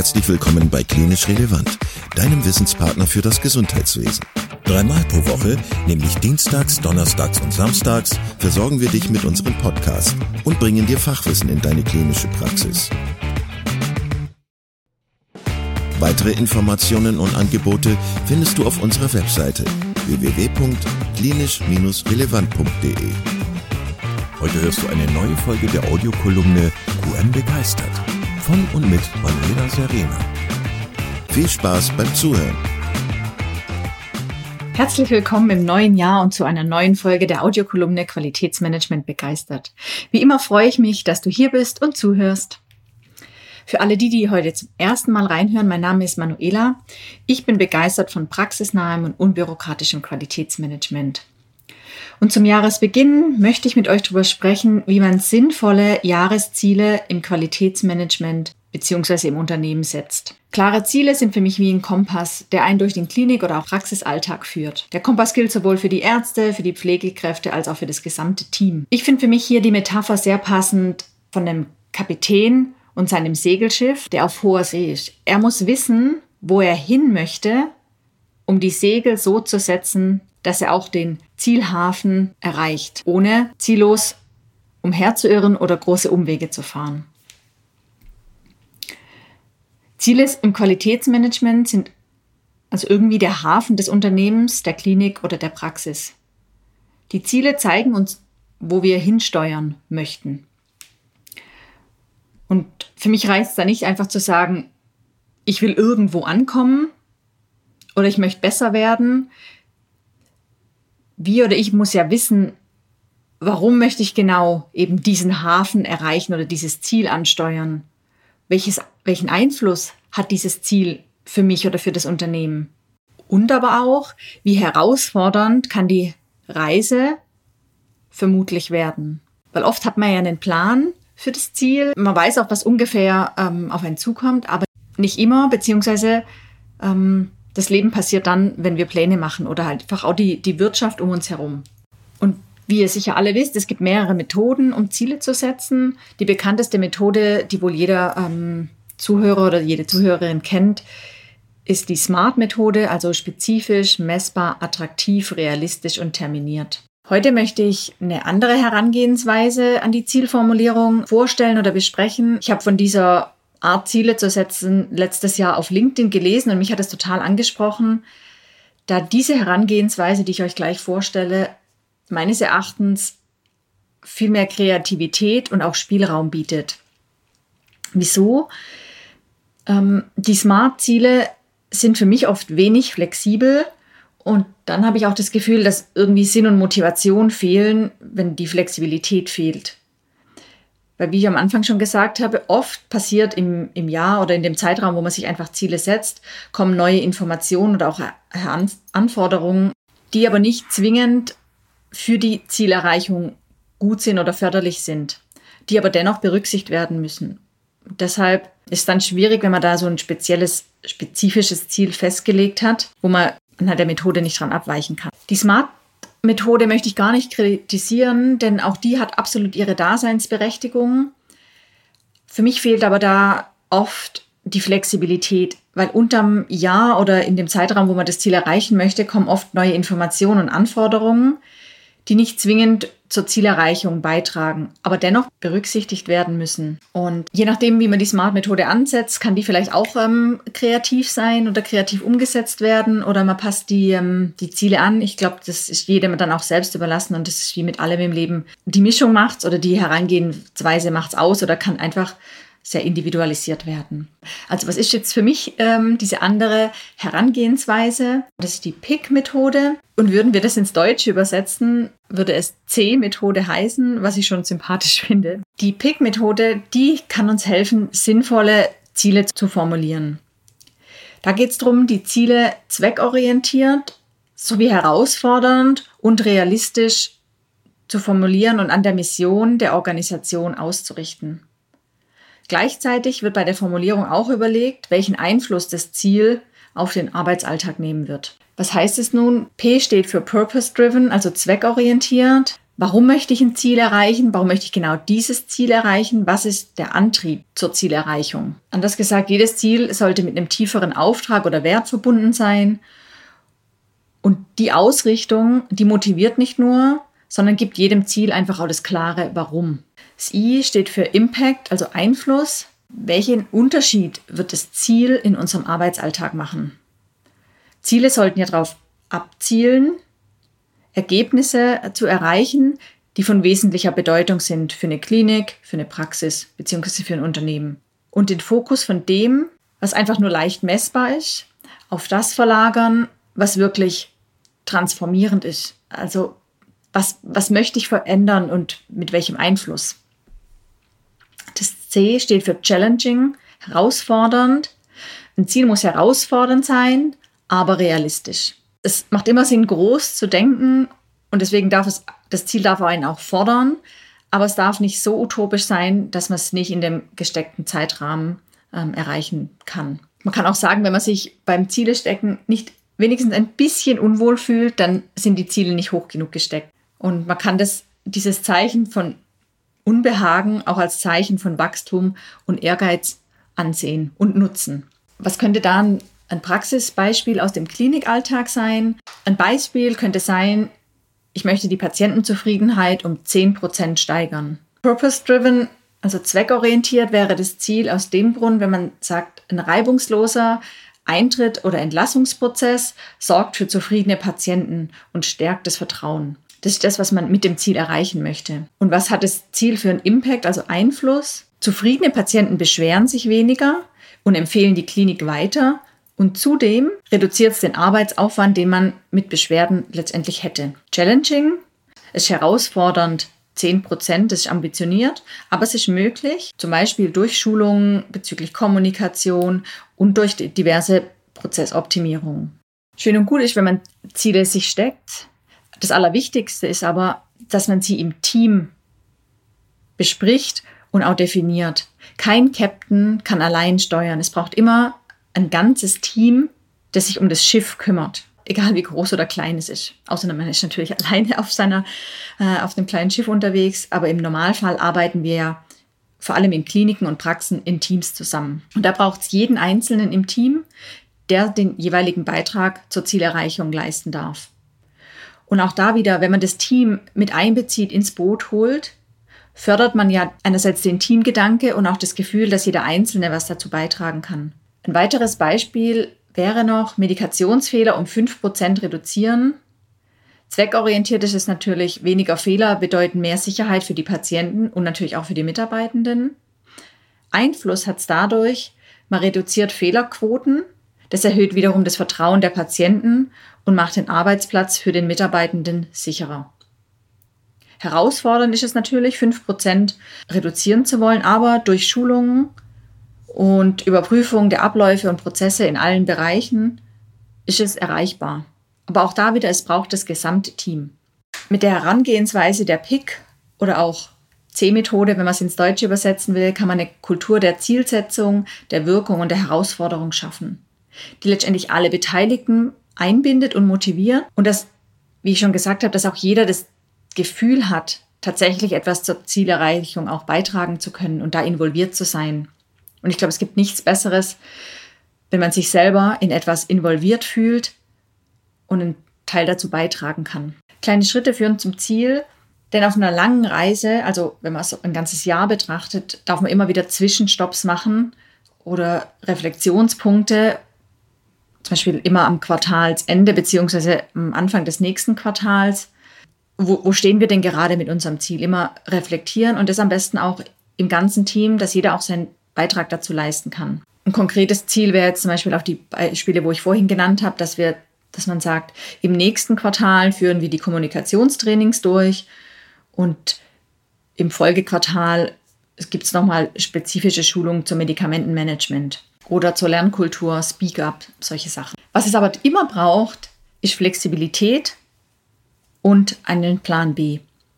Herzlich willkommen bei Klinisch Relevant, deinem Wissenspartner für das Gesundheitswesen. 3-mal pro Woche, nämlich dienstags, donnerstags und samstags, versorgen wir dich mit unserem Podcast und bringen dir Fachwissen in deine klinische Praxis. Weitere Informationen und Angebote findest du auf unserer Webseite www.klinisch-relevant.de. Heute hörst du eine neue Folge der Audiokolumne QM begeistert von und mit Manuela Serena. Viel Spaß beim Zuhören. Herzlich willkommen im neuen Jahr und zu einer neuen Folge der Audiokolumne Qualitätsmanagement begeistert. Wie immer freue ich mich, dass du hier bist und zuhörst. Für alle die heute zum ersten Mal reinhören, mein Name ist Manuela. Ich bin begeistert von praxisnahem und unbürokratischem Qualitätsmanagement. Und zum Jahresbeginn möchte ich mit euch darüber sprechen, wie man sinnvolle Jahresziele im Qualitätsmanagement bzw. im Unternehmen setzt. Klare Ziele sind für mich wie ein Kompass, der einen durch den Klinik- oder auch Praxisalltag führt. Der Kompass gilt sowohl für die Ärzte, für die Pflegekräfte als auch für das gesamte Team. Ich finde für mich hier die Metapher sehr passend von dem Kapitän und seinem Segelschiff, der auf hoher See ist. Er muss wissen, wo er hin möchte, um die Segel so zu setzen, dass er auch den Zielhafen erreicht, ohne ziellos umherzuirren oder große Umwege zu fahren. Ziele im Qualitätsmanagement sind also irgendwie der Hafen des Unternehmens, der Klinik oder der Praxis. Die Ziele zeigen uns, wo wir hinsteuern möchten. Und für mich reicht es da nicht einfach zu sagen, ich will irgendwo ankommen oder ich möchte besser werden. Wir oder ich muss ja wissen, warum möchte ich genau eben diesen Hafen erreichen oder dieses Ziel ansteuern? Welchen Einfluss hat dieses Ziel für mich oder für das Unternehmen? Und aber auch, wie herausfordernd kann die Reise vermutlich werden? Weil oft hat man ja einen Plan für das Ziel. Man weiß auch, was ungefähr auf einen zukommt, aber nicht immer, beziehungsweise das Leben passiert dann, wenn wir Pläne machen oder halt einfach auch die Wirtschaft um uns herum. Und wie ihr sicher alle wisst, es gibt mehrere Methoden, um Ziele zu setzen. Die bekannteste Methode, die wohl jeder Zuhörer oder jede Zuhörerin kennt, ist die SMART-Methode, also spezifisch, messbar, attraktiv, realistisch und terminiert. Heute möchte ich eine andere Herangehensweise an die Zielformulierung vorstellen oder besprechen. Ich habe von dieser Art, Ziele zu setzen, letztes Jahr auf LinkedIn gelesen und mich hat es total angesprochen, da diese Herangehensweise, die ich euch gleich vorstelle, meines Erachtens viel mehr Kreativität und auch Spielraum bietet. Wieso? Die Smart-Ziele sind für mich oft wenig flexibel und dann habe ich auch das Gefühl, dass irgendwie Sinn und Motivation fehlen, wenn die Flexibilität fehlt. Weil, wie ich am Anfang schon gesagt habe, oft passiert im Jahr oder in dem Zeitraum, wo man sich einfach Ziele setzt, kommen neue Informationen oder auch Anforderungen, die aber nicht zwingend für die Zielerreichung gut sind oder förderlich sind, die aber dennoch berücksichtigt werden müssen. Deshalb ist es dann schwierig, wenn man da so ein spezifisches Ziel festgelegt hat, wo man anhand der Methode nicht dran abweichen kann. Die Smart-Methode möchte ich gar nicht kritisieren, denn auch die hat absolut ihre Daseinsberechtigung. Für mich fehlt aber da oft die Flexibilität, weil unterm Jahr oder in dem Zeitraum, wo man das Ziel erreichen möchte, kommen oft neue Informationen und Anforderungen, die nicht zwingend zur Zielerreichung beitragen, aber dennoch berücksichtigt werden müssen. Und je nachdem, wie man die Smart-Methode ansetzt, kann die vielleicht auch kreativ sein oder kreativ umgesetzt werden oder man passt die Ziele an. Ich glaube, das ist jedem dann auch selbst überlassen und das ist wie mit allem im Leben. Die Mischung macht's oder die Herangehensweise macht's aus oder kann einfach sehr individualisiert werden. Also was ist jetzt für mich diese andere Herangehensweise? Das ist die PIC-Methode. Und würden wir das ins Deutsche übersetzen, würde es C-Methode heißen, was ich schon sympathisch finde. Die PIC-Methode, die kann uns helfen, sinnvolle Ziele zu formulieren. Da geht es darum, die Ziele zweckorientiert sowie herausfordernd und realistisch zu formulieren und an der Mission der Organisation auszurichten. Gleichzeitig wird bei der Formulierung auch überlegt, welchen Einfluss das Ziel auf den Arbeitsalltag nehmen wird. Was heißt es nun? P steht für Purpose-Driven, also zweckorientiert. Warum möchte ich ein Ziel erreichen? Warum möchte ich genau dieses Ziel erreichen? Was ist der Antrieb zur Zielerreichung? Anders gesagt, jedes Ziel sollte mit einem tieferen Auftrag oder Wert verbunden sein. Und die Ausrichtung, die motiviert nicht nur, sondern gibt jedem Ziel einfach auch das klare Warum. Das I steht für Impact, also Einfluss. Welchen Unterschied wird das Ziel in unserem Arbeitsalltag machen? Ziele sollten ja darauf abzielen, Ergebnisse zu erreichen, die von wesentlicher Bedeutung sind für eine Klinik, für eine Praxis bzw. für ein Unternehmen. Und den Fokus von dem, was einfach nur leicht messbar ist, auf das verlagern, was wirklich transformierend ist. Also was möchte ich verändern und mit welchem Einfluss? Das C steht für Challenging, herausfordernd. Ein Ziel muss herausfordernd sein, aber realistisch. Es macht immer Sinn, groß zu denken und deswegen das Ziel darf einen auch fordern, aber es darf nicht so utopisch sein, dass man es nicht in dem gesteckten Zeitrahmen erreichen kann. Man kann auch sagen, wenn man sich beim Zielestecken nicht wenigstens ein bisschen unwohl fühlt, dann sind die Ziele nicht hoch genug gesteckt. Und man kann dieses Zeichen von Unbehagen auch als Zeichen von Wachstum und Ehrgeiz ansehen und nutzen. Was könnte da ein Praxisbeispiel aus dem Klinikalltag sein? Ein Beispiel könnte sein, ich möchte die Patientenzufriedenheit um 10% steigern. Purpose-driven, also zweckorientiert, wäre das Ziel aus dem Grund, wenn man sagt, ein reibungsloser Eintritt- oder Entlassungsprozess sorgt für zufriedene Patienten und stärkt das Vertrauen. Das ist das, was man mit dem Ziel erreichen möchte. Und was hat das Ziel für einen Impact, also Einfluss? Zufriedene Patienten beschweren sich weniger und empfehlen die Klinik weiter. Und zudem reduziert es den Arbeitsaufwand, den man mit Beschwerden letztendlich hätte. Challenging ist herausfordernd, 10%, das ist ambitioniert, aber es ist möglich, zum Beispiel durch Schulungen bezüglich Kommunikation und durch diverse Prozessoptimierungen. Schön und gut ist, wenn man Ziele sich steckt. Das Allerwichtigste ist aber, dass man sie im Team bespricht und auch definiert. Kein Captain kann allein steuern. Es braucht immer ein ganzes Team, das sich um das Schiff kümmert, egal wie groß oder klein es ist. Außer man ist natürlich alleine auf einem kleinen Schiff unterwegs, aber im Normalfall arbeiten wir ja vor allem in Kliniken und Praxen in Teams zusammen. Und da braucht es jeden Einzelnen im Team, der den jeweiligen Beitrag zur Zielerreichung leisten darf. Und auch da wieder, wenn man das Team mit einbezieht, ins Boot holt, fördert man ja einerseits den Teamgedanke und auch das Gefühl, dass jeder Einzelne was dazu beitragen kann. Ein weiteres Beispiel wäre noch Medikationsfehler um 5% reduzieren. Zweckorientiert ist es natürlich, weniger Fehler bedeuten mehr Sicherheit für die Patienten und natürlich auch für die Mitarbeitenden. Einfluss hat es dadurch, man reduziert Fehlerquoten. Das erhöht wiederum das Vertrauen der Patienten und macht den Arbeitsplatz für den Mitarbeitenden sicherer. Herausfordernd ist es natürlich, 5% reduzieren zu wollen, aber durch Schulungen und Überprüfung der Abläufe und Prozesse in allen Bereichen ist es erreichbar. Aber auch da wieder, es braucht das gesamte Team. Mit der Herangehensweise der PIC oder auch C-Methode, wenn man es ins Deutsche übersetzen will, kann man eine Kultur der Zielsetzung, der Wirkung und der Herausforderung schaffen, die letztendlich alle Beteiligten einbindet und motiviert und dass, wie ich schon gesagt habe, dass auch jeder das Gefühl hat, tatsächlich etwas zur Zielerreichung auch beitragen zu können und da involviert zu sein. Und ich glaube, es gibt nichts Besseres, wenn man sich selber in etwas involviert fühlt und einen Teil dazu beitragen kann. Kleine Schritte führen zum Ziel, denn auf einer langen Reise, also wenn man es ein ganzes Jahr betrachtet, darf man immer wieder Zwischenstopps machen oder Reflexionspunkte, zum Beispiel immer am Quartalsende bzw. am Anfang des nächsten Quartals. Wo stehen wir denn gerade mit unserem Ziel? Immer reflektieren und das am besten auch im ganzen Team, dass jeder auch seinen Beitrag dazu leisten kann. Ein konkretes Ziel wäre jetzt zum Beispiel auch die Beispiele, wo ich vorhin genannt habe, dass man sagt, im nächsten Quartal führen wir die Kommunikationstrainings durch und im Folgequartal gibt es nochmal spezifische Schulungen zum Medikamentenmanagement oder zur Lernkultur, Speak Up, solche Sachen. Was es aber immer braucht, ist Flexibilität und einen Plan B.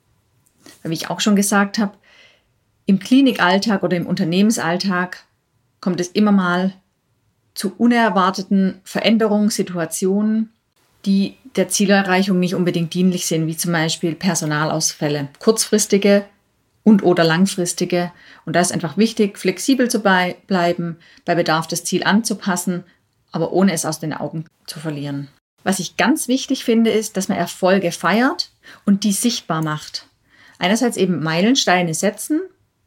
Wie ich auch schon gesagt habe, im Klinikalltag oder im Unternehmensalltag kommt es immer mal zu unerwarteten Veränderungen, Situationen, die der Zielerreichung nicht unbedingt dienlich sind, wie zum Beispiel Personalausfälle, kurzfristige und oder langfristige. Und da ist einfach wichtig, flexibel zu bleiben, bei Bedarf das Ziel anzupassen, aber ohne es aus den Augen zu verlieren. Was ich ganz wichtig finde, ist, dass man Erfolge feiert und die sichtbar macht. Einerseits eben Meilensteine setzen,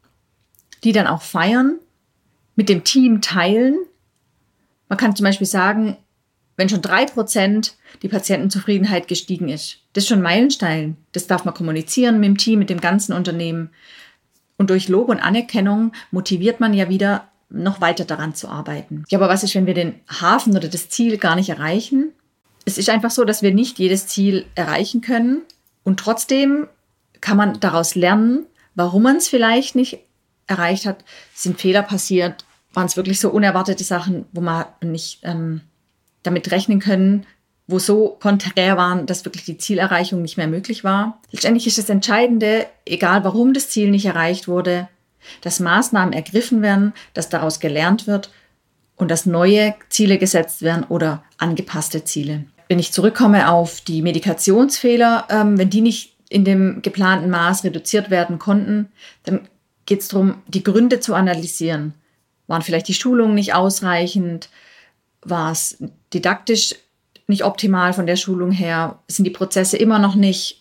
die dann auch feiern, mit dem Team teilen. Man kann zum Beispiel sagen, wenn schon 3% die Patientenzufriedenheit gestiegen ist, das ist schon ein Meilenstein. Das darf man kommunizieren mit dem Team, mit dem ganzen Unternehmen. Und durch Lob und Anerkennung motiviert man ja wieder, noch weiter daran zu arbeiten. Ja, aber was ist, wenn wir den Hafen oder das Ziel gar nicht erreichen? Es ist einfach so, dass wir nicht jedes Ziel erreichen können. Und trotzdem kann man daraus lernen, warum man es vielleicht nicht erreicht hat. Sind Fehler passiert? Waren es wirklich so unerwartete Sachen, wo man nicht damit rechnen können, wo so konträr waren, dass wirklich die Zielerreichung nicht mehr möglich war? Letztendlich ist das Entscheidende, egal warum das Ziel nicht erreicht wurde, dass Maßnahmen ergriffen werden, dass daraus gelernt wird und dass neue Ziele gesetzt werden oder angepasste Ziele. Wenn ich zurückkomme auf die Medikationsfehler, wenn die nicht in dem geplanten Maß reduziert werden konnten, dann geht es darum, die Gründe zu analysieren. Waren vielleicht die Schulungen nicht ausreichend? War es didaktisch nicht optimal von der Schulung her? Sind die Prozesse immer noch nicht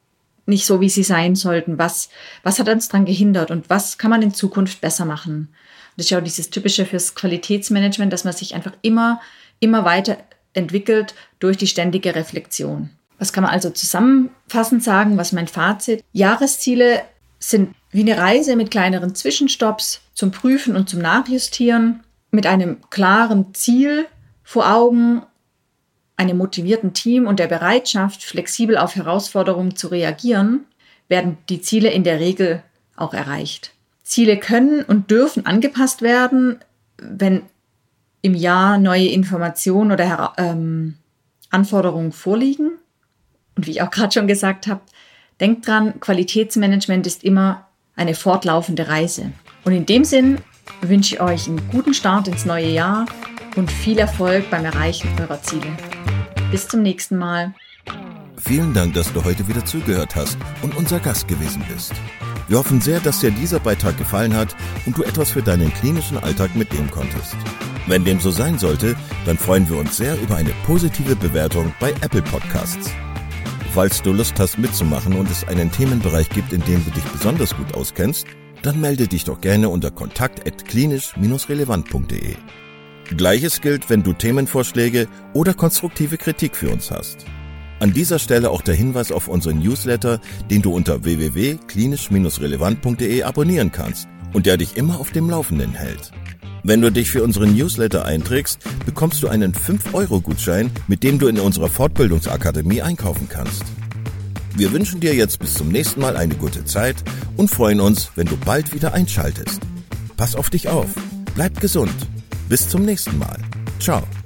so, wie sie sein sollten? Was hat uns daran gehindert und was kann man in Zukunft besser machen? Das ist ja auch dieses Typische fürs Qualitätsmanagement, dass man sich einfach immer weiter entwickelt durch die ständige Reflexion. Was kann man also zusammenfassend sagen? Was ist mein Fazit? Jahresziele sind wie eine Reise mit kleineren Zwischenstopps zum Prüfen und zum Nachjustieren, mit einem klaren Ziel vor Augen, einem motivierten Team und der Bereitschaft, flexibel auf Herausforderungen zu reagieren, werden die Ziele in der Regel auch erreicht. Ziele können und dürfen angepasst werden, wenn im Jahr neue Informationen oder Anforderungen vorliegen. Und wie ich auch gerade schon gesagt habe, denkt dran, Qualitätsmanagement ist immer eine fortlaufende Reise. Und in dem Sinn wünsche ich euch einen guten Start ins neue Jahr und viel Erfolg beim Erreichen eurer Ziele. Bis zum nächsten Mal. Vielen Dank, dass du heute wieder zugehört hast und unser Gast gewesen bist. Wir hoffen sehr, dass dir dieser Beitrag gefallen hat und du etwas für deinen klinischen Alltag mitnehmen konntest. Wenn dem so sein sollte, dann freuen wir uns sehr über eine positive Bewertung bei Apple Podcasts. Falls du Lust hast mitzumachen und es einen Themenbereich gibt, in dem du dich besonders gut auskennst, dann melde dich doch gerne unter kontakt@klinisch-relevant.de. Gleiches gilt, wenn du Themenvorschläge oder konstruktive Kritik für uns hast. An dieser Stelle auch der Hinweis auf unseren Newsletter, den du unter www.klinisch-relevant.de abonnieren kannst und der dich immer auf dem Laufenden hält. Wenn du dich für unseren Newsletter einträgst, bekommst du einen 5-Euro-Gutschein, mit dem du in unserer Fortbildungsakademie einkaufen kannst. Wir wünschen dir jetzt bis zum nächsten Mal eine gute Zeit und freuen uns, wenn du bald wieder einschaltest. Pass auf dich auf, bleib gesund. Bis zum nächsten Mal. Ciao.